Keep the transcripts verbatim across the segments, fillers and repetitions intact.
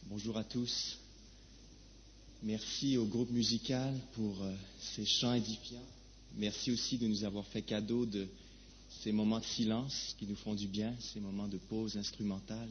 Bonjour à tous. Merci au groupe musical pour euh, ces chants édifiants. Merci aussi de nous avoir fait cadeau de ces moments de silence qui nous font du bien, ces moments de pause instrumentale.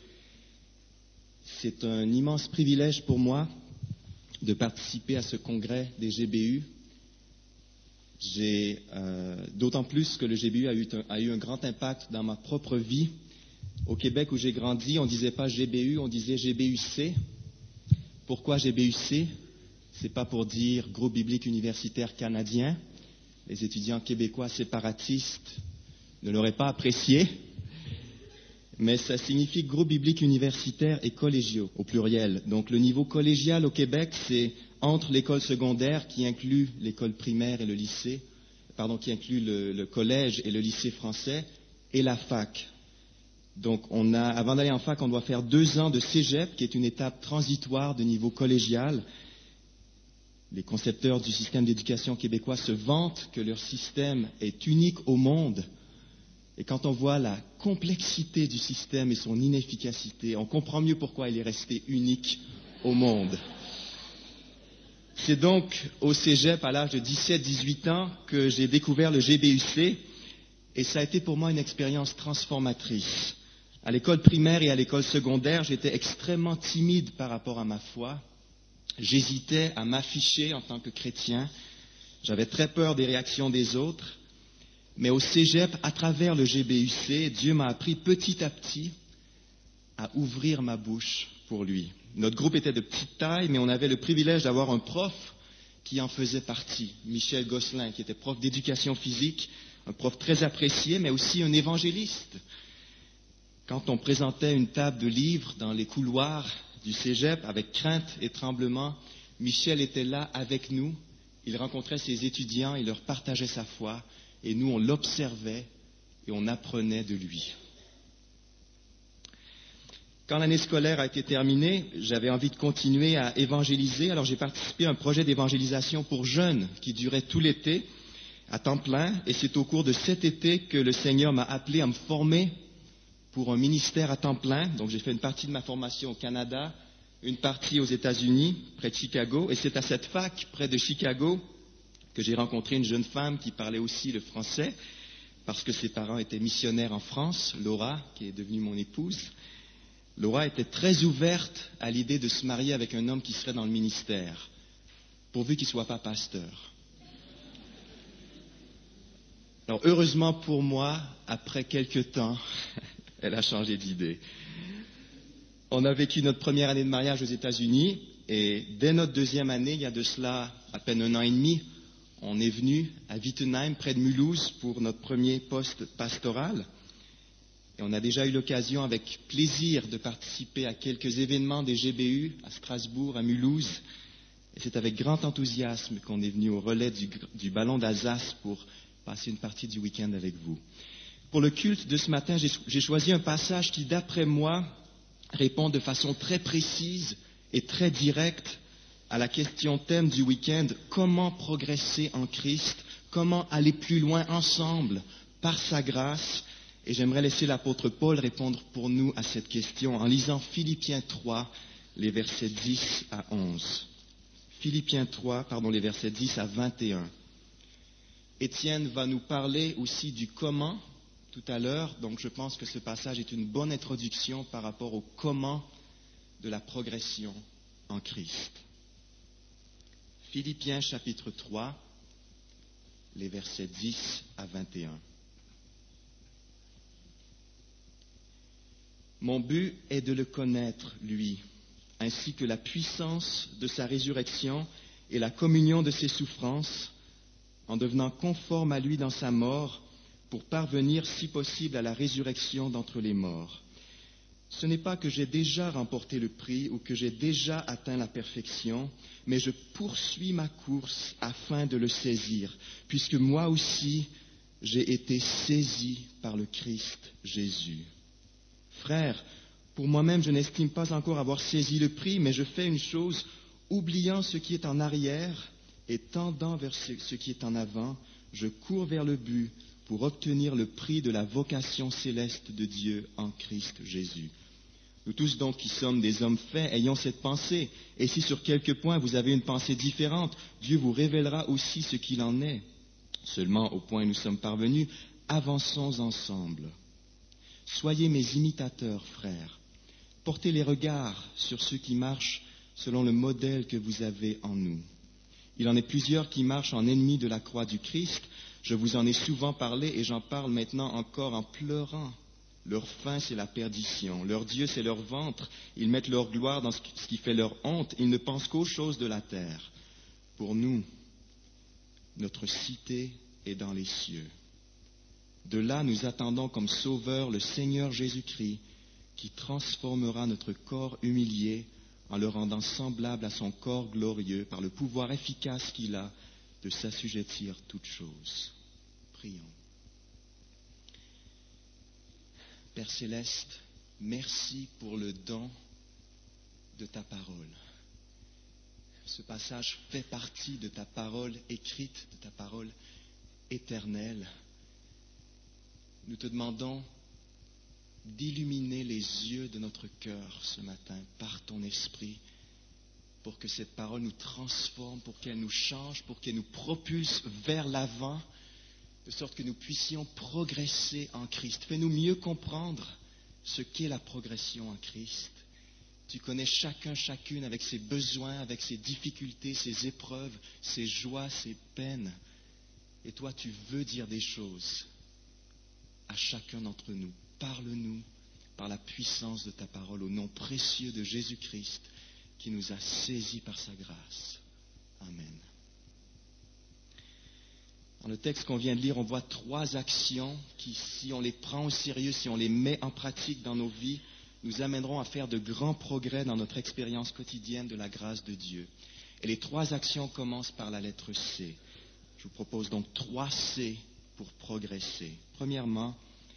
C'est un immense privilège pour moi de participer à ce congrès des G B U. J'ai, euh, d'autant plus que le G B U a eu, un, a eu un grand impact dans ma propre vie. Au Québec où j'ai grandi, on ne disait pas G B U, on disait G B U C. Pourquoi G B U C? Ce n'est pas pour dire Groupe biblique universitaire canadien. Les étudiants québécois séparatistes ne l'auraient pas apprécié. Mais ça signifie Groupe biblique universitaire et collégiaux, au pluriel. Donc le niveau collégial au Québec, c'est entre l'école secondaire, qui inclut l'école primaire et le lycée, pardon, qui inclut le, le collège et le lycée français, et la fac. Donc, on a, avant d'aller en fac, on doit faire deux ans de cégep, qui est une étape transitoire de niveau collégial. Les concepteurs du système d'éducation québécois se vantent que leur système est unique au monde. Et quand on voit la complexité du système et son inefficacité, on comprend mieux pourquoi il est resté unique au monde. C'est donc au cégep, à l'âge de dix-sept à dix-huit ans, que j'ai découvert le G B U C. Et ça a été pour moi une expérience transformatrice. À l'école primaire et à l'école secondaire, j'étais extrêmement timide par rapport à ma foi. J'hésitais à m'afficher en tant que chrétien. J'avais très peur des réactions des autres. Mais au cégep, à travers le G B U C, Dieu m'a appris petit à petit à ouvrir ma bouche pour lui. Notre groupe était de petite taille, mais on avait le privilège d'avoir un prof qui en faisait partie, Michel Gosselin, qui était prof d'éducation physique, un prof très apprécié, mais aussi un évangéliste. Quand on présentait une table de livres dans les couloirs du cégep, avec crainte et tremblement, Michel était là avec nous. Il rencontrait ses étudiants, il leur partageait sa foi, et nous, on l'observait et on apprenait de lui. Quand l'année scolaire a été terminée, j'avais envie de continuer à évangéliser, alors j'ai participé à un projet d'évangélisation pour jeunes qui durait tout l'été, à temps plein, et c'est au cours de cet été que le Seigneur m'a appelé à me former pour un ministère à temps plein. Donc j'ai fait une partie de ma formation au Canada, une partie aux États-Unis, près de Chicago, et c'est à cette fac, près de Chicago, que j'ai rencontré une jeune femme qui parlait aussi le français, parce que ses parents étaient missionnaires en France, Laura, qui est devenue mon épouse. Laura était très ouverte à l'idée de se marier avec un homme qui serait dans le ministère, pourvu qu'il ne soit pas pasteur. Alors, heureusement pour moi, après quelques temps, elle a changé d'idée. On a vécu notre première année de mariage aux États-Unis et dès notre deuxième année, il y a de cela à peine un an et demi, on est venu à Wittenheim, près de Mulhouse, pour notre premier poste pastoral. Et on a déjà eu l'occasion, avec plaisir, de participer à quelques événements des G B U à Strasbourg, à Mulhouse. Et c'est avec grand enthousiasme qu'on est venu au relais du, du ballon d'Alsace pour passer une partie du week-end avec vous. Pour le culte de ce matin, j'ai, j'ai choisi un passage qui, d'après moi, répond de façon très précise et très directe à la question thème du week-end, comment progresser en Christ, comment aller plus loin ensemble par sa grâce. Et j'aimerais laisser l'apôtre Paul répondre pour nous à cette question en lisant Philippiens trois, les versets dix à onze. Philippiens trois, pardon, les versets dix à vingt et un. Étienne va nous parler aussi du comment tout à l'heure, donc je pense que ce passage est une bonne introduction par rapport au comment de la progression en Christ. Philippiens chapitre trois, les versets dix à vingt et un. Mon but est de le connaître, lui, ainsi que la puissance de sa résurrection et la communion de ses souffrances, en devenant conforme à lui dans sa mort, pour parvenir, si possible, à la résurrection d'entre les morts. Ce n'est pas que j'ai déjà remporté le prix ou que j'ai déjà atteint la perfection, mais je poursuis ma course afin de le saisir, puisque moi aussi, j'ai été saisi par le Christ Jésus. Frères, pour moi-même, je n'estime pas encore avoir saisi le prix, mais je fais une chose, oubliant ce qui est en arrière et tendant vers ce qui est en avant, je cours vers le but pour obtenir le prix de la vocation céleste de Dieu en Christ Jésus. Nous tous donc qui sommes des hommes faits, ayons cette pensée. Et si sur quelques points vous avez une pensée différente, Dieu vous révélera aussi ce qu'il en est. Seulement, au point où nous sommes parvenus, avançons ensemble. Soyez mes imitateurs, frères. Portez les regards sur ceux qui marchent selon le modèle que vous avez en nous. Il en est plusieurs qui marchent en ennemis de la croix du Christ. Je vous en ai souvent parlé et j'en parle maintenant encore en pleurant. Leur fin, c'est la perdition. Leur Dieu, c'est leur ventre. Ils mettent leur gloire dans ce qui fait leur honte. Ils ne pensent qu'aux choses de la terre. Pour nous, notre cité est dans les cieux. De là, nous attendons comme sauveur le Seigneur Jésus-Christ, qui transformera notre corps humilié en le rendant semblable à son corps glorieux par le pouvoir efficace qu'il a de s'assujettir toutes choses. Prions. Père Céleste, merci pour le don de ta parole. Ce passage fait partie de ta parole écrite, de ta parole éternelle. Nous te demandons d'illuminer les yeux de notre cœur ce matin par ton esprit pour que cette parole nous transforme, pour qu'elle nous change, pour qu'elle nous propulse vers l'avant, de sorte que nous puissions progresser en Christ. Fais-nous mieux comprendre ce qu'est la progression en Christ. Tu connais chacun, chacune avec ses besoins, avec ses difficultés, ses épreuves, ses joies, ses peines. Et toi, tu veux dire des choses à chacun d'entre nous. Parle-nous par la puissance de ta parole, au nom précieux de Jésus-Christ, qui nous a saisis par sa grâce. Amen. Dans le texte qu'on vient de lire, on voit trois actions qui, si on les prend au sérieux, si on les met en pratique dans nos vies, nous amèneront à faire de grands progrès dans notre expérience quotidienne de la grâce de Dieu. Et les trois actions commencent par la lettre C. Je vous propose donc trois C pour progresser. Premièrement,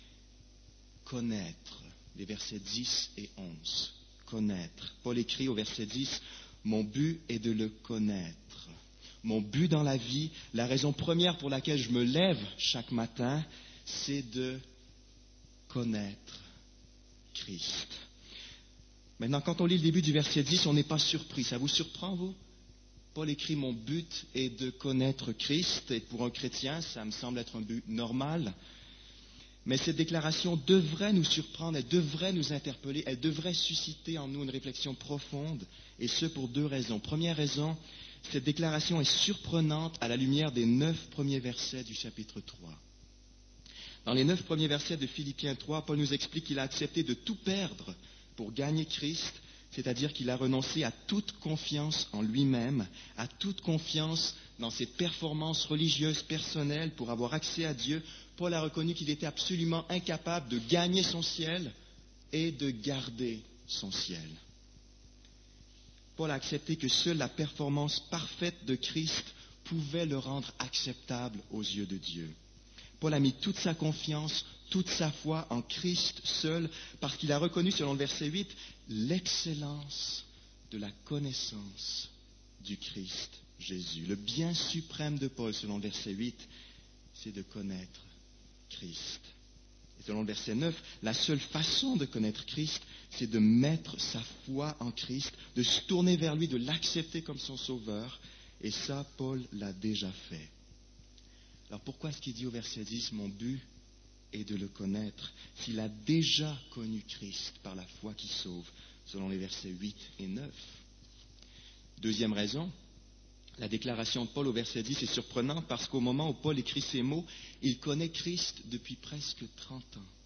connaître, les versets dix et onze. Connaître. Paul écrit au verset dix, « Mon but est de le connaître. » Mon but dans la vie, la raison première pour laquelle je me lève chaque matin, c'est de connaître Christ. Maintenant, quand on lit le début du verset dix, on n'est pas surpris. Ça vous surprend, vous? Paul écrit « Mon but est de connaître Christ ». Et pour un chrétien, ça me semble être un but normal. Mais cette déclaration devrait nous surprendre, elle devrait nous interpeller, elle devrait susciter en nous une réflexion profonde, et ce pour deux raisons. Première raison, cette déclaration est surprenante à la lumière des neuf premiers versets du chapitre trois. Dans les neuf premiers versets de Philippiens trois, Paul nous explique qu'il a accepté de tout perdre pour gagner Christ, c'est-à-dire qu'il a renoncé à toute confiance en lui-même, à toute confiance dans ses performances religieuses personnelles pour avoir accès à Dieu. Paul a reconnu qu'il était absolument incapable de gagner son ciel et de garder son ciel. Paul a accepté que seule la performance parfaite de Christ pouvait le rendre acceptable aux yeux de Dieu. Paul a mis toute sa confiance, toute sa foi en Christ seul, parce qu'il a reconnu, selon le verset huit, l'excellence de la connaissance du Christ Jésus. Le bien suprême de Paul, selon le verset huit, c'est de connaître Christ. Et selon le verset neuf, la seule façon de connaître Christ, c'est de mettre sa foi en Christ, de se tourner vers lui, de l'accepter comme son sauveur. Et ça, Paul l'a déjà fait. Alors pourquoi est-ce qu'il dit au verset dix, « Mon but est de le connaître » s'il a déjà connu Christ par la foi qui sauve, selon les versets huit et neuf. Deuxième raison, la déclaration de Paul au verset dix est surprenante parce qu'au moment où Paul écrit ces mots, il connaît Christ depuis presque trente ans.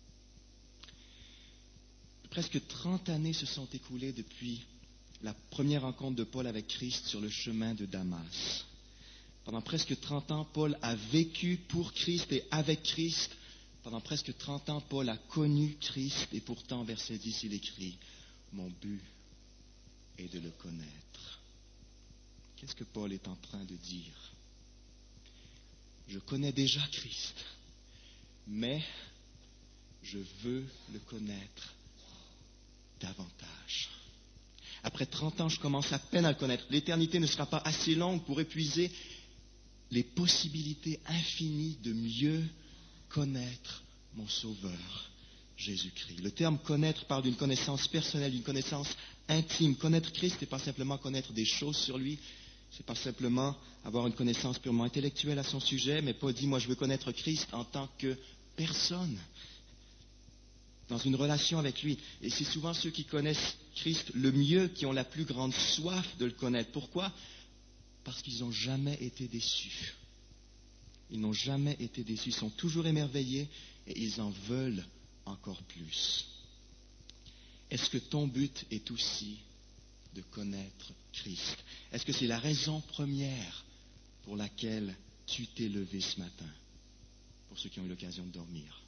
Presque trente années se sont écoulées depuis la première rencontre de Paul avec Christ sur le chemin de Damas. Pendant presque trente ans, Paul a vécu pour Christ et avec Christ. Pendant presque trente ans, Paul a connu Christ et pourtant, verset dix, il écrit « Mon but est de le connaître ». Qu'est-ce que Paul est en train de dire? Je connais déjà Christ, mais je veux le connaître davantage. Après trente ans, je commence à peine à le connaître. L'éternité ne sera pas assez longue pour épuiser les possibilités infinies de mieux connaître mon Sauveur. Jésus-Christ. Le terme connaître parle d'une connaissance personnelle, d'une connaissance intime. Connaître Christ, ce n'est pas simplement connaître des choses sur lui, ce n'est pas simplement avoir une connaissance purement intellectuelle à son sujet, mais Paul dit, moi je veux connaître Christ en tant que personne, dans une relation avec lui. Et c'est souvent ceux qui connaissent Christ le mieux qui ont la plus grande soif de le connaître. Pourquoi? Parce qu'ils n'ont jamais été déçus. Ils n'ont jamais été déçus, ils sont toujours émerveillés et ils en veulent encore plus. Est-ce que ton but est aussi de connaître Christ? Est-ce que c'est la raison première pour laquelle tu t'es levé ce matin? Pour ceux qui ont eu l'occasion de dormir.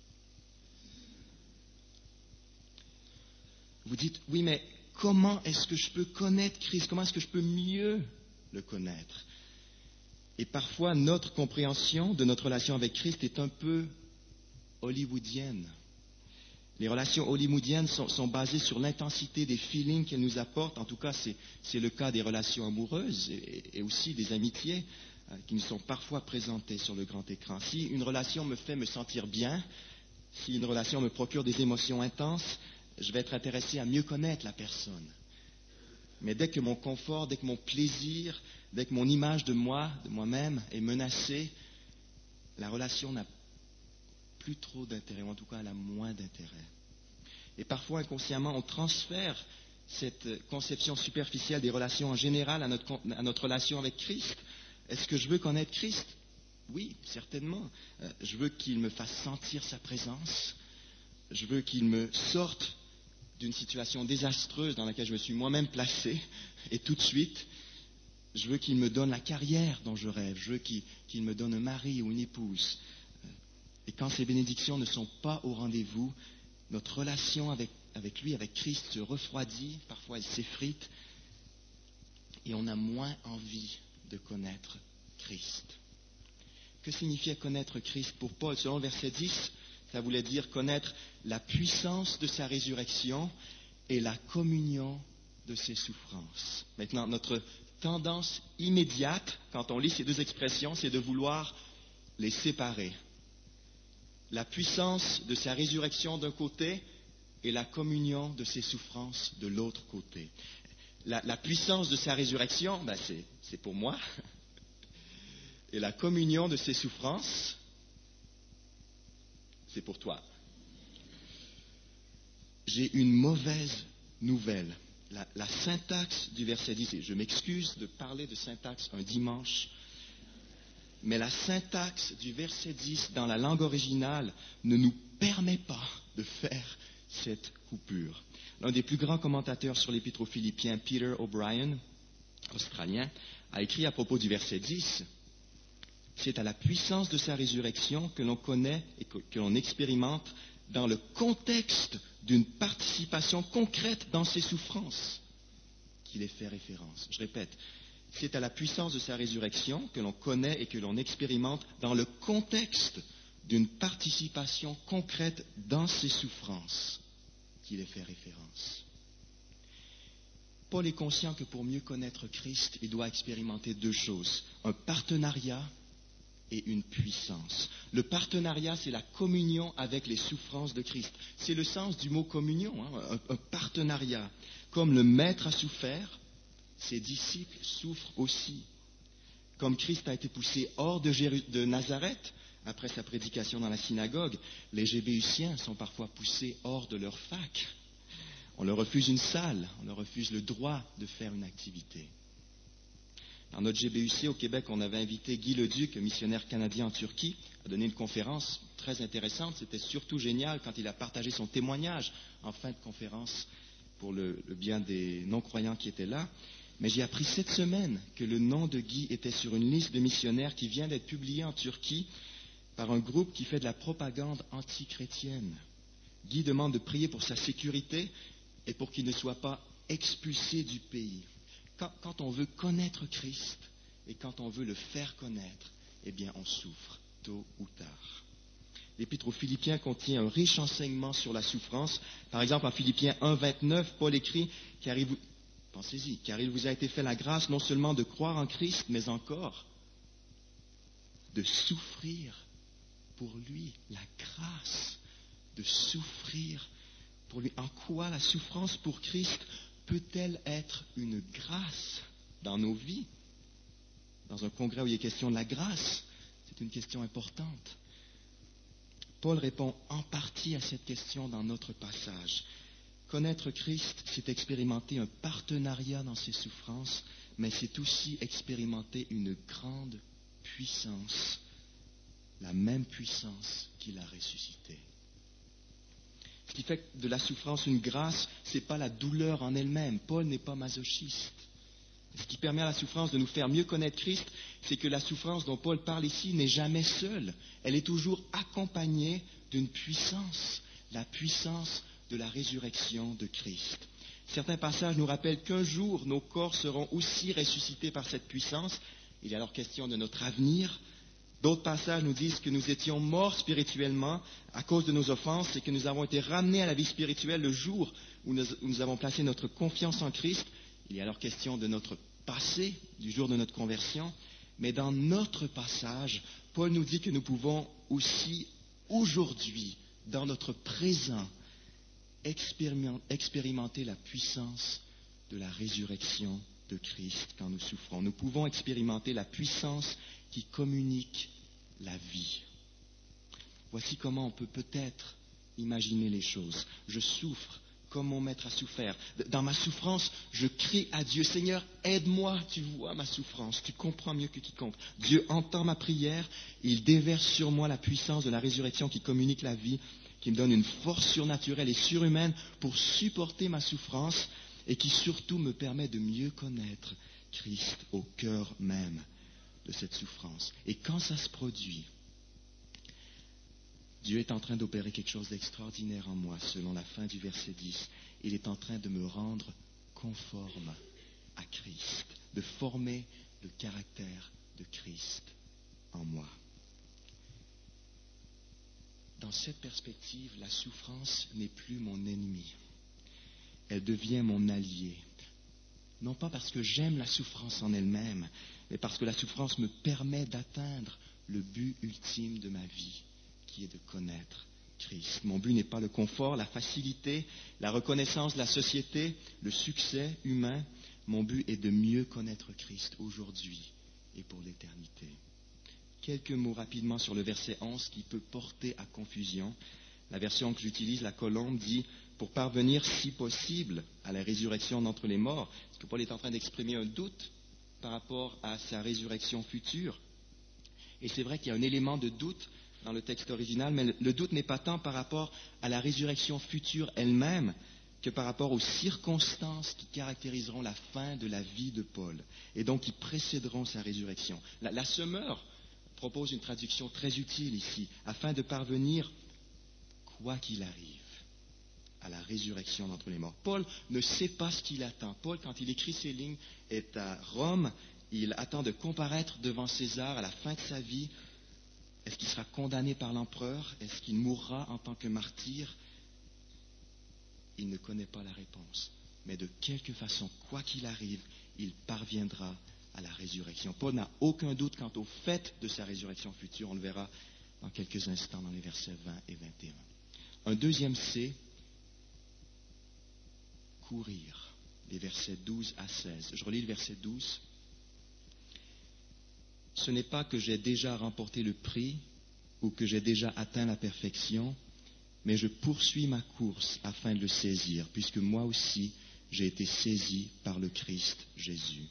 Vous dites, oui, mais comment est-ce que je peux connaître Christ? Comment est-ce que je peux mieux le connaître? Et parfois, notre compréhension de notre relation avec Christ est un peu hollywoodienne. Les relations hollywoodiennes sont, sont basées sur l'intensité des feelings qu'elles nous apportent. En tout cas, c'est, c'est le cas des relations amoureuses et, et aussi des amitiés euh, qui nous sont parfois présentées sur le grand écran. Si une relation me fait me sentir bien, si une relation me procure des émotions intenses, je vais être intéressé à mieux connaître la personne. Mais dès que mon confort, dès que mon plaisir, dès que mon image de moi, de moi-même est menacée, la relation n'a plus trop d'intérêt, ou en tout cas elle a moins d'intérêt. Et parfois, inconsciemment, on transfère cette conception superficielle des relations en général à notre, à notre relation avec Christ. Est-ce que je veux connaître Christ? Oui, certainement. Euh, je veux qu'il me fasse sentir sa présence. Je veux qu'il me sorte d'une situation désastreuse dans laquelle je me suis moi-même placé, et tout de suite, je veux qu'il me donne la carrière dont je rêve. Je veux qu'il, qu'il me donne un mari ou une épouse. Et quand ces bénédictions ne sont pas au rendez-vous, notre relation avec, avec lui, avec Christ, se refroidit, parfois elle s'effrite, et on a moins envie de connaître Christ. Que signifiait connaître Christ pour Paul? Selon le verset dix, ça voulait dire connaître la puissance de sa résurrection et la communion de ses souffrances. Maintenant, notre tendance immédiate, quand on lit ces deux expressions, c'est de vouloir les séparer. La puissance de sa résurrection d'un côté et la communion de ses souffrances de l'autre côté. La, la puissance de sa résurrection, ben c'est, c'est pour moi. Et la communion de ses souffrances, c'est pour toi. J'ai une mauvaise nouvelle. La, la syntaxe du verset dix, et je m'excuse de parler de syntaxe un dimanche, mais la syntaxe du verset dix dans la langue originale ne nous permet pas de faire cette coupure. L'un des plus grands commentateurs sur l'Épître aux Philippiens, Peter O'Brien, australien, a écrit à propos du verset dix, « C'est à la puissance de sa résurrection que l'on connaît et que, que l'on expérimente dans le contexte d'une participation concrète dans ses souffrances qu'il est fait référence. » Je répète, c'est à la puissance de sa résurrection que l'on connaît et que l'on expérimente dans le contexte d'une participation concrète dans ses souffrances qu'il est fait référence. Paul est conscient que pour mieux connaître Christ, il doit expérimenter deux choses, un partenariat et une puissance. Le partenariat, c'est la communion avec les souffrances de Christ. C'est le sens du mot communion, hein, un, un partenariat. Comme le Maître a souffert, ses disciples souffrent aussi. Comme Christ a été poussé hors de, Jéru- de Nazareth, après sa prédication dans la synagogue, les Gébéusiens sont parfois poussés hors de leur fac. On leur refuse une salle, on leur refuse le droit de faire une activité. Dans notre G B U C au Québec, on avait invité Guy Leduc, missionnaire canadien en Turquie, à donner une conférence très intéressante. C'était surtout génial quand il a partagé son témoignage en fin de conférence pour le, le bien des non-croyants qui étaient là. Mais j'ai appris cette semaine que le nom de Guy était sur une liste de missionnaires qui vient d'être publiée en Turquie par un groupe qui fait de la propagande anti-chrétienne. Guy demande de prier pour sa sécurité et pour qu'il ne soit pas expulsé du pays. Quand, quand on veut connaître Christ et quand on veut le faire connaître, eh bien on souffre tôt ou tard. L'Épître aux Philippiens contient un riche enseignement sur la souffrance. Par exemple, en Philippiens un, vingt-neuf, Paul écrit, car il vous, pensez-y, car il vous a été fait la grâce non seulement de croire en Christ, mais encore de souffrir pour lui, la grâce de souffrir pour lui. En quoi la souffrance pour Christ peut-elle être une grâce dans nos vies? Dans un congrès où il est question de la grâce, c'est une question importante. Paul répond en partie à cette question dans notre passage. Connaître Christ, c'est expérimenter un partenariat dans ses souffrances, mais c'est aussi expérimenter une grande puissance, la même puissance qui l'a ressuscité. Ce qui fait de la souffrance une grâce, ce n'est pas la douleur en elle-même. Paul n'est pas masochiste. Ce qui permet à la souffrance de nous faire mieux connaître Christ, c'est que la souffrance dont Paul parle ici n'est jamais seule. Elle est toujours accompagnée d'une puissance, la puissance de la résurrection de Christ. Certains passages nous rappellent qu'un jour, nos corps seront aussi ressuscités par cette puissance. Il est alors question de notre avenir. D'autres passages nous disent que nous étions morts spirituellement à cause de nos offenses et que nous avons été ramenés à la vie spirituelle le jour où nous, où nous avons placé notre confiance en Christ. Il est alors question de notre passé, du jour de notre conversion. Mais dans notre passage, Paul nous dit que nous pouvons aussi aujourd'hui, dans notre présent, expérimenter la puissance de la résurrection de Christ quand nous souffrons. Nous pouvons expérimenter la puissance qui communique la vie. Voici comment on peut peut-être imaginer les choses. Je souffre comme mon maître a souffert. Dans ma souffrance, je crie à Dieu, Seigneur, aide-moi, tu vois ma souffrance, tu comprends mieux que quiconque. Dieu entend ma prière, il déverse sur moi la puissance de la résurrection qui communique la vie, qui me donne une force surnaturelle et surhumaine pour supporter ma souffrance et qui surtout me permet de mieux connaître Christ au cœur même de cette souffrance. Et quand ça se produit, Dieu est en train d'opérer quelque chose d'extraordinaire en moi, selon la fin du verset dix. Il est en train de me rendre conforme à Christ, de former le caractère de Christ en moi. Dans cette perspective, la souffrance n'est plus mon ennemi. Elle devient mon allié. Non pas parce que j'aime la souffrance en elle-même, mais parce que la souffrance me permet d'atteindre le but ultime de ma vie, qui est de connaître Christ. Mon but n'est pas le confort, la facilité, la reconnaissance de la société, le succès humain. Mon but est de mieux connaître Christ aujourd'hui et pour l'éternité. Quelques mots rapidement sur le verset onze qui peut porter à confusion. La version que j'utilise, la colombe, dit « pour parvenir, si possible, à la résurrection d'entre les morts ». Parce que Paul est en train d'exprimer un doute par rapport à sa résurrection future. Et c'est vrai qu'il y a un élément de doute dans le texte original, mais le doute n'est pas tant par rapport à la résurrection future elle-même que par rapport aux circonstances qui caractériseront la fin de la vie de Paul et donc qui précéderont sa résurrection. La, la Semeur propose une traduction très utile ici, afin de parvenir, quoi qu'il arrive, à la résurrection d'entre les morts. Paul ne sait pas ce qu'il attend. Paul, quand il écrit ces lignes, est à Rome. Il attend de comparaître devant César à la fin de sa vie. Est-ce qu'il sera condamné par l'empereur? Est-ce qu'il mourra en tant que martyr? Il ne connaît pas la réponse. Mais de quelque façon, quoi qu'il arrive, il parviendra à la résurrection. Paul n'a aucun doute quant au fait de sa résurrection future. On le verra dans quelques instants dans les versets vingt et vingt et un. Un deuxième C, courir. Les versets douze à seize. Je relis le verset douze. Ce n'est pas que j'ai déjà remporté le prix ou que j'ai déjà atteint la perfection, mais je poursuis ma course afin de le saisir, puisque moi aussi j'ai été saisi par le Christ Jésus.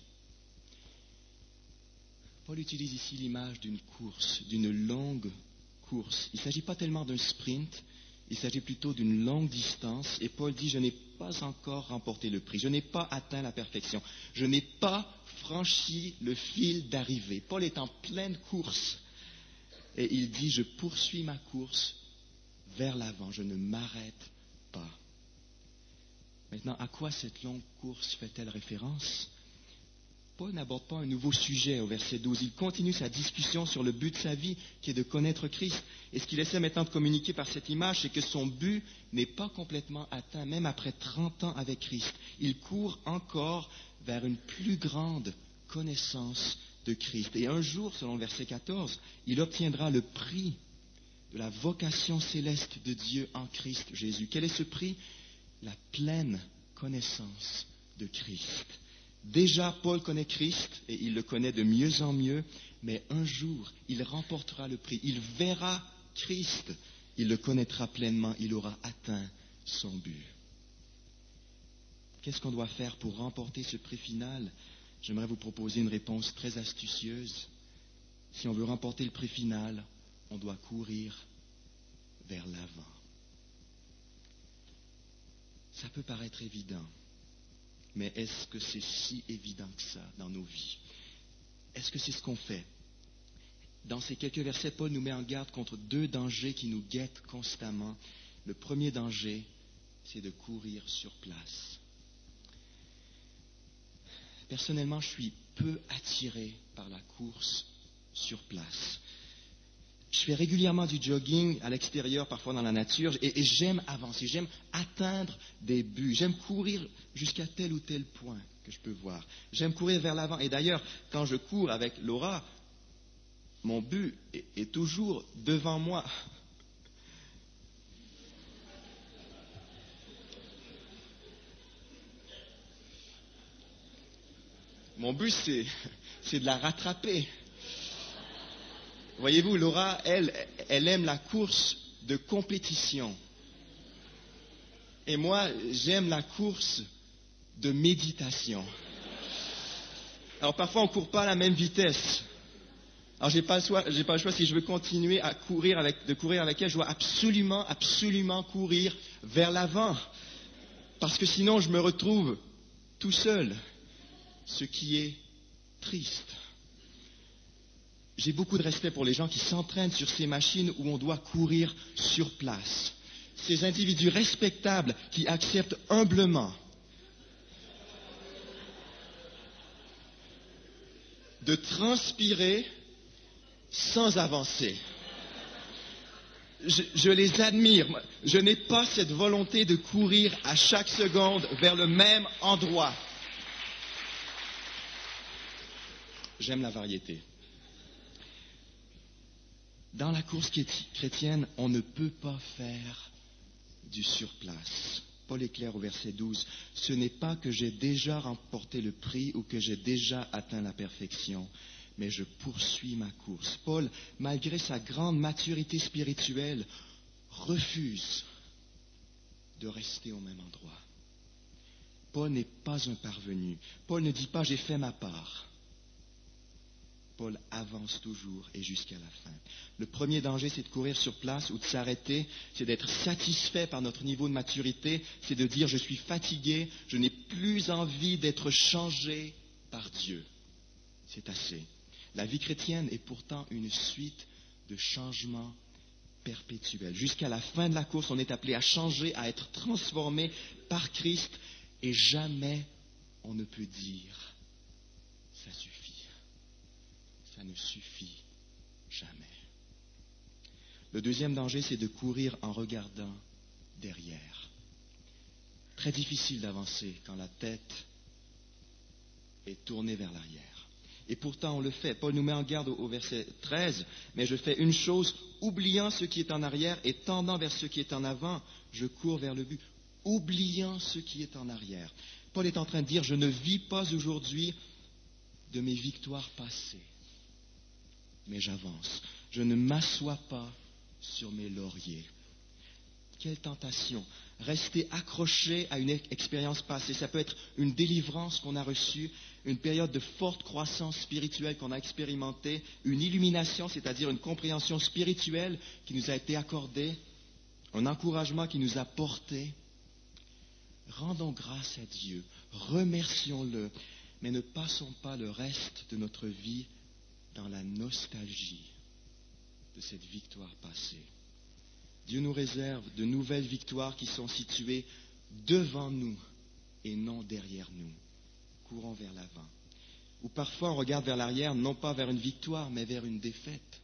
Paul utilise ici l'image d'une course, d'une longue course. Il ne s'agit pas tellement d'un sprint, il s'agit plutôt d'une longue distance. Et Paul dit, je n'ai pas encore remporté le prix, je n'ai pas atteint la perfection, je n'ai pas franchi le fil d'arrivée. Paul est en pleine course. Et il dit, je poursuis ma course vers l'avant, je ne m'arrête pas. Maintenant, à quoi cette longue course fait-elle référence? Paul n'aborde pas un nouveau sujet au verset douze. Il continue sa discussion sur le but de sa vie, qui est de connaître Christ. Et ce qu'il essaie maintenant de communiquer par cette image, c'est que son but n'est pas complètement atteint, même après trente ans avec Christ. Il court encore vers une plus grande connaissance de Christ. Et un jour, selon le verset quatorze, il obtiendra le prix de la vocation céleste de Dieu en Christ Jésus. Quel est ce prix? La pleine connaissance de Christ. Déjà, Paul connaît Christ et il le connaît de mieux en mieux, mais un jour, il remportera le prix. Il verra Christ, il le connaîtra pleinement, il aura atteint son but. Qu'est-ce qu'on doit faire pour remporter ce prix final? J'aimerais vous proposer une réponse très astucieuse. Si on veut remporter le prix final, on doit courir vers l'avant. Ça peut paraître évident, mais est-ce que c'est si évident que ça dans nos vies? Est-ce que c'est ce qu'on fait? Dans ces quelques versets, Paul nous met en garde contre deux dangers qui nous guettent constamment. Le premier danger, c'est de courir sur place. Personnellement, je suis peu attiré par la course sur place. Je fais régulièrement du jogging à l'extérieur, parfois dans la nature, et, et j'aime avancer, j'aime atteindre des buts, j'aime courir jusqu'à tel ou tel point que je peux voir. J'aime courir vers l'avant. Et d'ailleurs, quand je cours avec Laura, mon but est, est toujours devant moi. Mon but, c'est, c'est de la rattraper. Voyez-vous, Laura, elle, elle aime la course de compétition. Et moi, j'aime la course de méditation. Alors parfois, on ne court pas à la même vitesse. Alors, j'ai pas le choix, j'ai pas le choix. Si je veux continuer à courir avec, de courir avec elle, je dois absolument, absolument courir vers l'avant. Parce que sinon, je me retrouve tout seul. Ce qui est triste. J'ai beaucoup de respect pour les gens qui s'entraînent sur ces machines où on doit courir sur place. Ces individus respectables qui acceptent humblement de transpirer sans avancer. Je, je les admire. Je n'ai pas cette volonté de courir à chaque seconde vers le même endroit. J'aime la variété. Dans la course chrétienne, on ne peut pas faire du surplace. Paul est clair au verset douze. Ce n'est pas que j'ai déjà remporté le prix ou que j'ai déjà atteint la perfection, mais je poursuis ma course. Paul, malgré sa grande maturité spirituelle, refuse de rester au même endroit. Paul n'est pas un parvenu. Paul ne dit pas « j'ai fait ma part ». Paul avance toujours et jusqu'à la fin. Le premier danger, c'est de courir sur place ou de s'arrêter, c'est d'être satisfait par notre niveau de maturité, c'est de dire je suis fatigué, je n'ai plus envie d'être changé par Dieu. C'est assez. La vie chrétienne est pourtant une suite de changements perpétuels. Jusqu'à la fin de la course, on est appelé à changer, à être transformé par Christ et jamais on ne peut dire ça suffit. Ça ne suffit jamais. Le deuxième danger, c'est de courir en regardant derrière. Très difficile d'avancer quand la tête est tournée vers l'arrière. Et pourtant, on le fait. Paul nous met en garde au verset treize. Mais je fais une chose, oubliant ce qui est en arrière et tendant vers ce qui est en avant, je cours vers le but. Oubliant ce qui est en arrière. Paul est en train de dire, je ne vis pas aujourd'hui de mes victoires passées. Mais j'avance. Je ne m'assois pas sur mes lauriers. Quelle tentation. Rester accroché à une expérience passée. Ça peut être une délivrance qu'on a reçue, une période de forte croissance spirituelle qu'on a expérimentée, une illumination, c'est-à-dire une compréhension spirituelle qui nous a été accordée, un encouragement qui nous a portés. Rendons grâce à Dieu. Remercions-le. Mais ne passons pas le reste de notre vie dans la nostalgie de cette victoire passée. Dieu nous réserve de nouvelles victoires qui sont situées devant nous et non derrière nous. Courons vers l'avant. Ou parfois on regarde vers l'arrière, non pas vers une victoire, mais vers une défaite.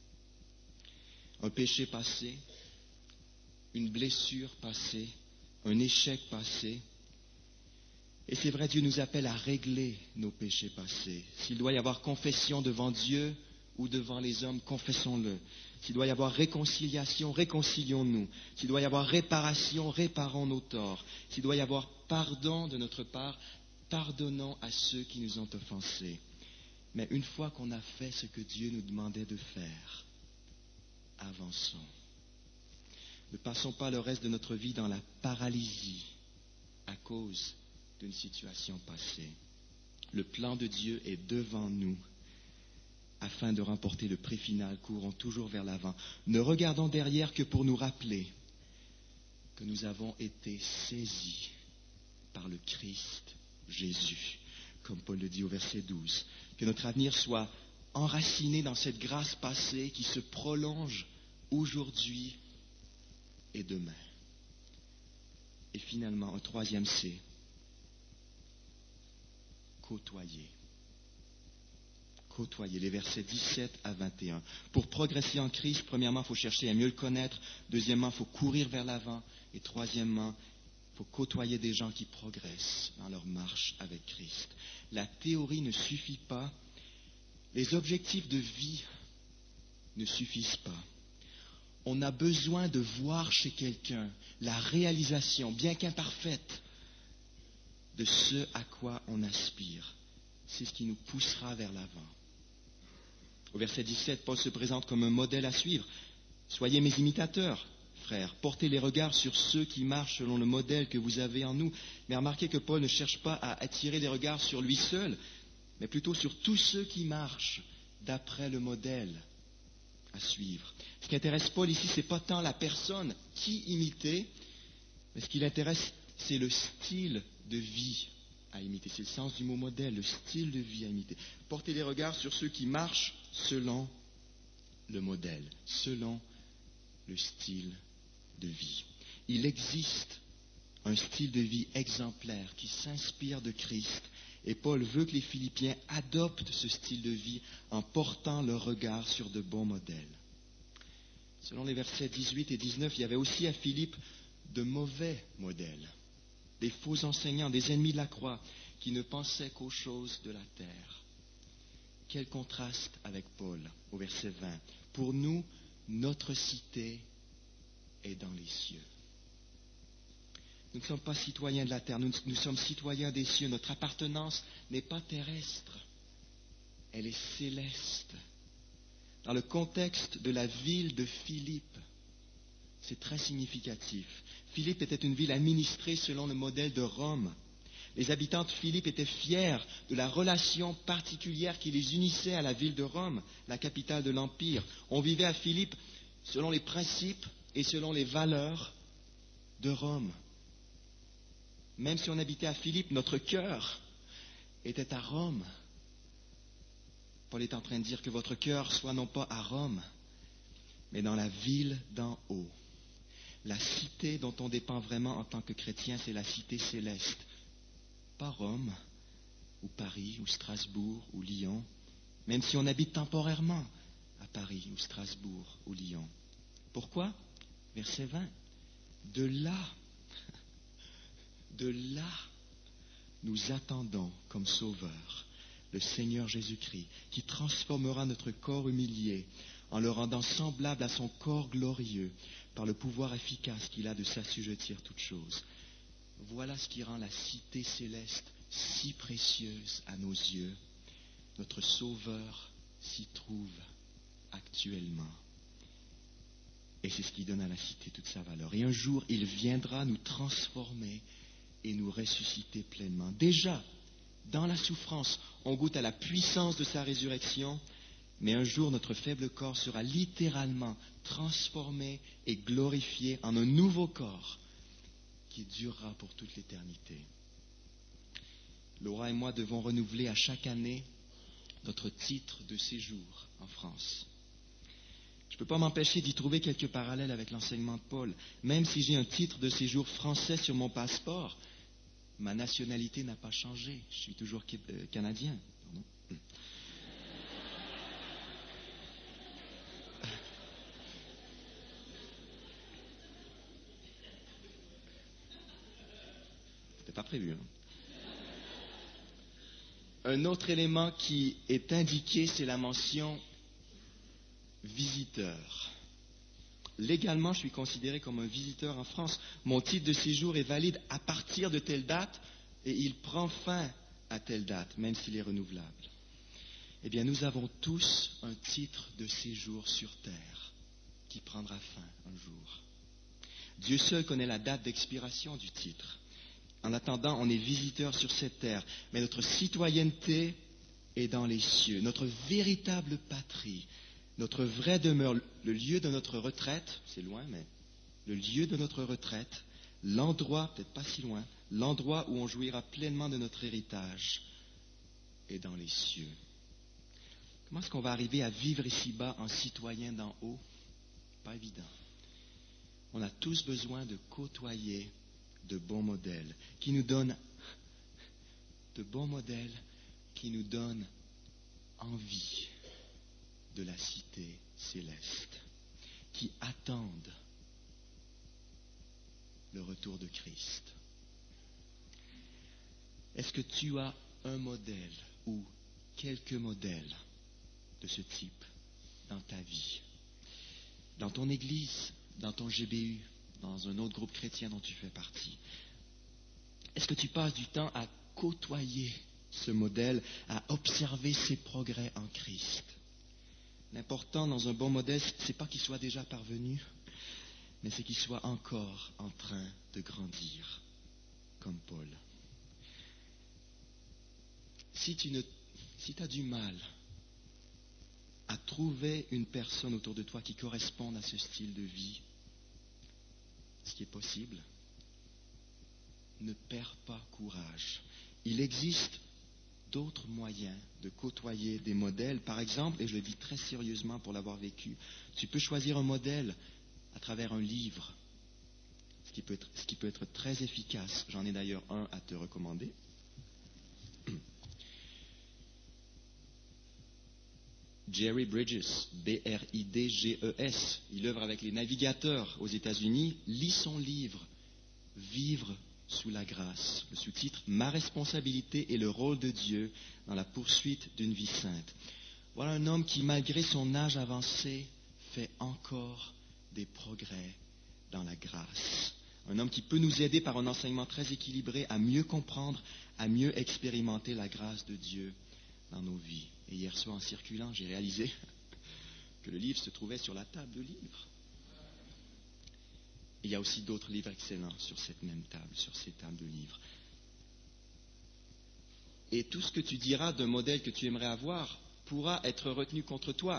Un péché passé, une blessure passée, un échec passé. Et c'est vrai, Dieu nous appelle à régler nos péchés passés. S'il doit y avoir confession devant Dieu, ou devant les hommes, confessons-le. S'il doit y avoir réconciliation, réconcilions-nous. S'il doit y avoir réparation, réparons nos torts. S'il doit y avoir pardon de notre part, pardonnons à ceux qui nous ont offensés. Mais une fois qu'on a fait ce que Dieu nous demandait de faire, avançons. Ne passons pas le reste de notre vie dans la paralysie à cause d'une situation passée. Le plan de Dieu est devant nous. Afin de remporter le prix final, courons toujours vers l'avant. Ne regardons derrière que pour nous rappeler que nous avons été saisis par le Christ Jésus, comme Paul le dit au verset douze. Que notre avenir soit enraciné dans cette grâce passée qui se prolonge aujourd'hui et demain. Et finalement, un troisième C, côtoyer. Côtoyer, les versets dix-sept à vingt et un. Pour progresser en Christ, premièrement, il faut chercher à mieux le connaître. Deuxièmement, il faut courir vers l'avant. Et troisièmement, il faut côtoyer des gens qui progressent dans leur marche avec Christ. La théorie ne suffit pas. Les objectifs de vie ne suffisent pas. On a besoin de voir chez quelqu'un la réalisation, bien qu'imparfaite, de ce à quoi on aspire. C'est ce qui nous poussera vers l'avant. Au verset dix-sept, Paul se présente comme un modèle à suivre. Soyez mes imitateurs, frères. Portez les regards sur ceux qui marchent selon le modèle que vous avez en nous. Mais remarquez que Paul ne cherche pas à attirer les regards sur lui seul, mais plutôt sur tous ceux qui marchent d'après le modèle à suivre. Ce qui intéresse Paul ici, ce n'est pas tant la personne qui imiter, mais ce qui l'intéresse, c'est le style de vie à imiter. C'est le sens du mot modèle, le style de vie à imiter. Portez les regards sur ceux qui marchent selon le modèle, selon le style de vie. Il existe un style de vie exemplaire qui s'inspire de Christ, et Paul veut que les Philippiens adoptent ce style de vie en portant leur regard sur de bons modèles. Selon les versets dix-huit et dix-neuf, il y avait aussi à Philippe de mauvais modèles. Des faux enseignants, des ennemis de la croix, qui ne pensaient qu'aux choses de la terre. Quel contraste avec Paul, au verset vingt. Pour nous, notre cité est dans les cieux. Nous ne sommes pas citoyens de la terre, nous, nous sommes citoyens des cieux. Notre appartenance n'est pas terrestre, elle est céleste. Dans le contexte de la ville de Philippe, c'est très significatif. Philippe était une ville administrée selon le modèle de Rome. Les habitants de Philippe étaient fiers de la relation particulière qui les unissait à la ville de Rome, la capitale de l'Empire. On vivait à Philippe selon les principes et selon les valeurs de Rome. Même si on habitait à Philippe, notre cœur était à Rome. Paul est en train de dire que votre cœur soit non pas à Rome, mais dans la ville d'en haut. La cité dont on dépend vraiment en tant que chrétien, c'est la cité céleste. Pas Rome, ou Paris, ou Strasbourg, ou Lyon, même si on habite temporairement à Paris, ou Strasbourg, ou Lyon. Pourquoi? Verset vingt. De là, de là, nous attendons comme sauveur le Seigneur Jésus-Christ, qui transformera notre corps humilié en le rendant semblable à son corps glorieux par le pouvoir efficace qu'il a de s'assujettir toutes choses. Voilà ce qui rend la cité céleste si précieuse à nos yeux. Notre Sauveur s'y trouve actuellement. Et c'est ce qui donne à la cité toute sa valeur. Et un jour, il viendra nous transformer et nous ressusciter pleinement. Déjà, dans la souffrance, on goûte à la puissance de sa résurrection, mais un jour, notre faible corps sera littéralement transformé et glorifié en un nouveau corps qui durera pour toute l'éternité. Laura et moi devons renouveler à chaque année notre titre de séjour en France. Je ne peux pas m'empêcher d'y trouver quelques parallèles avec l'enseignement de Paul. Même si j'ai un titre de séjour français sur mon passeport, ma nationalité n'a pas changé. Je suis toujours euh, canadien. Pardon. C'était pas prévu. Hein? Un autre élément qui est indiqué, c'est la mention visiteur. Légalement, je suis considéré comme un visiteur en France. Mon titre de séjour est valide à partir de telle date et il prend fin à telle date, même s'il est renouvelable. Eh bien, nous avons tous un titre de séjour sur terre qui prendra fin un jour. Dieu seul connaît la date d'expiration du titre. En attendant, on est visiteur sur cette terre, mais notre citoyenneté est dans les cieux, notre véritable patrie, notre vraie demeure, le lieu de notre retraite, c'est loin, mais le lieu de notre retraite, l'endroit, peut-être pas si loin, l'endroit où on jouira pleinement de notre héritage est dans les cieux. Comment est-ce qu'on va arriver à vivre ici-bas en citoyen d'en haut? Pas évident. On a tous besoin de côtoyer de bons modèles qui nous donnent de bons modèles qui nous donnent envie de la cité céleste, qui attendent le retour de Christ. Est-ce que tu as un modèle ou quelques modèles de ce type dans ta vie, dans ton église, dans ton G B U, dans un autre groupe chrétien dont tu fais partie? Est-ce que tu passes du temps à côtoyer ce modèle, à observer ses progrès en Christ? L'important dans un bon modèle, ce n'est pas qu'il soit déjà parvenu, mais c'est qu'il soit encore en train de grandir, comme Paul. Si tu ne, si as du mal à trouver une personne autour de toi qui corresponde à ce style de vie, ce qui est possible, ne perds pas courage. Il existe d'autres moyens de côtoyer des modèles. Par exemple, et je le dis très sérieusement pour l'avoir vécu, tu peux choisir un modèle à travers un livre, ce qui peut être, ce qui peut être très efficace. J'en ai d'ailleurs un à te recommander. Jerry Bridges, B R I D G E S. Il œuvre avec les navigateurs aux États-Unis. Lis son livre, Vivre sous la grâce. Le sous-titre, Ma responsabilité et le rôle de Dieu dans la poursuite d'une vie sainte. Voilà un homme qui, malgré son âge avancé, fait encore des progrès dans la grâce. Un homme qui peut nous aider par un enseignement très équilibré à mieux comprendre, à mieux expérimenter la grâce de Dieu dans nos vies. Et hier soir, en circulant, j'ai réalisé que le livre se trouvait sur la table de livres. Il y a aussi d'autres livres excellents sur cette même table, sur ces tables de livres. Et tout ce que tu diras d'un modèle que tu aimerais avoir pourra être retenu contre toi.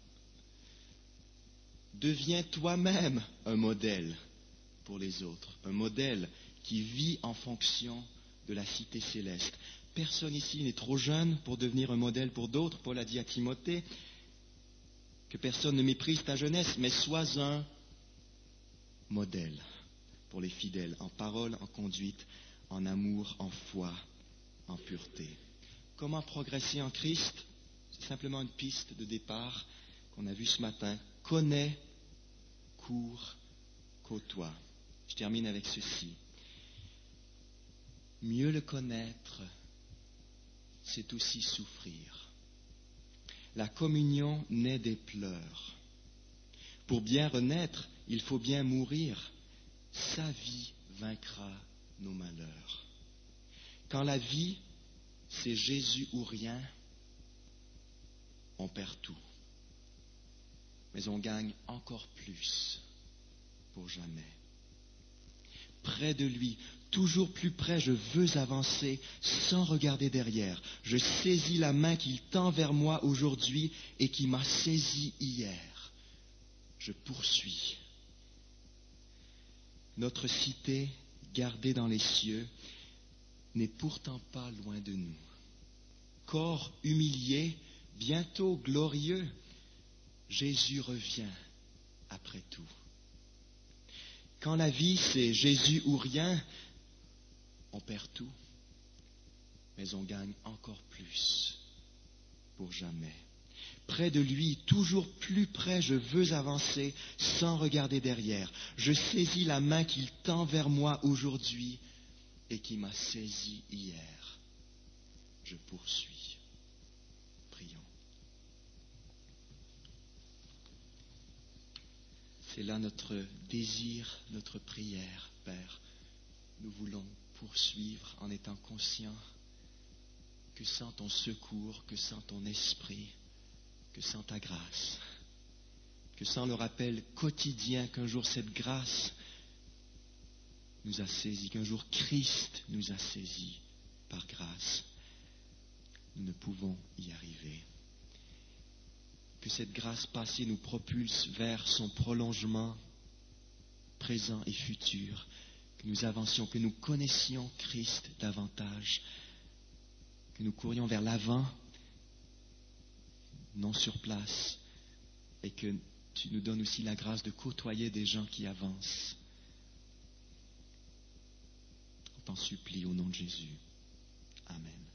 Deviens toi-même un modèle pour les autres, un modèle qui vit en fonction de la cité céleste. Personne ici n'est trop jeune pour devenir un modèle pour d'autres. Paul a dit à Timothée que personne ne méprise ta jeunesse, mais sois un modèle pour les fidèles, en parole, en conduite, en amour, en foi, en pureté. Comment progresser en Christ? C'est simplement une piste de départ qu'on a vue ce matin. Connais, cours, côtoie. Je termine avec ceci. Mieux le connaître, c'est aussi souffrir. La communion naît des pleurs. Pour bien renaître, il faut bien mourir. Sa vie vaincra nos malheurs. Quand la vie, c'est Jésus ou rien, on perd tout. Mais on gagne encore plus pour jamais. Près de lui, toujours plus près, je veux avancer sans regarder derrière. Je saisis la main qu'il tend vers moi aujourd'hui et qui m'a saisi hier. Je poursuis. Notre cité, gardée dans les cieux, n'est pourtant pas loin de nous. Corps humilié, bientôt glorieux, Jésus revient après tout. Quand la vie, c'est Jésus ou rien, on perd tout, mais on gagne encore plus pour jamais. Près de lui, toujours plus près, je veux avancer sans regarder derrière. Je saisis la main qu'il tend vers moi aujourd'hui et qui m'a saisi hier. Je poursuis. Prions. C'est là notre désir, notre prière, Père. Nous voulons poursuivre en étant conscients que sans ton secours, que sans ton esprit, que sans ta grâce, que sans le rappel quotidien qu'un jour cette grâce nous a saisis, qu'un jour Christ nous a saisis par grâce, nous ne pouvons y arriver. Que cette grâce passée nous propulse vers son prolongement présent et futur, que nous avancions, que nous connaissions Christ davantage, que nous courions vers l'avant, non sur place, et que tu nous donnes aussi la grâce de côtoyer des gens qui avancent. On t'en supplie au nom de Jésus. Amen.